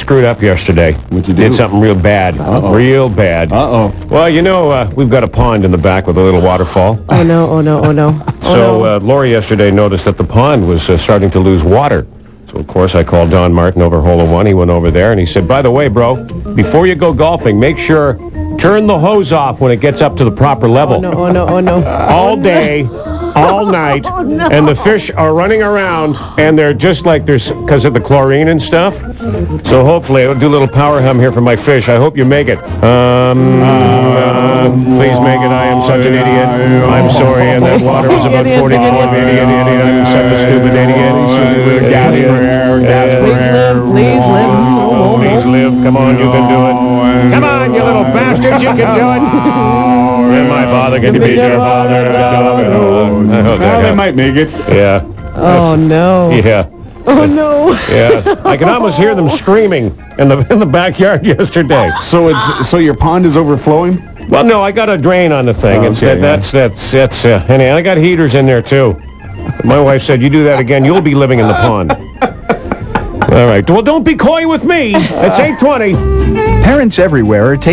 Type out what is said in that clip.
screwed up yesterday. What'd you do? Did something real bad. Uh-oh. Real bad. Uh-oh. Well, we've got a pond in the back with a little waterfall. Oh, no, oh, no, oh, no. So Lori yesterday noticed that the pond was starting to lose water. So, of course, I called Don Martin over Hole in One. He went over there, and he said, by the way, bro, before you go golfing, make sure, turn the hose off when it gets up to the proper level. Oh, no, oh, no, oh, no. All day, all night, and the fish are running around, and they're just like because of the chlorine and stuff. So hopefully, I'll do a little power hum here for my fish. I hope you make it. Please make it. I am such an idiot. I'm sorry, and that water was about 44. Idiot. I'm such a stupid idiot. Please live. Please live. Come on, you can do it. Come on, you little bastards, you can do it. And my father can be your father. They might make it. Yeah. Oh, no. Yeah. Oh, no. Yeah. I can almost hear them screaming in the backyard yesterday. So your pond is overflowing? Well, no, I got a drain on the thing. And I got heaters in there, too. My wife said, you do that again, you'll be living in the pond. All right. Well, don't be coy with me. It's 8:20. Parents everywhere are taking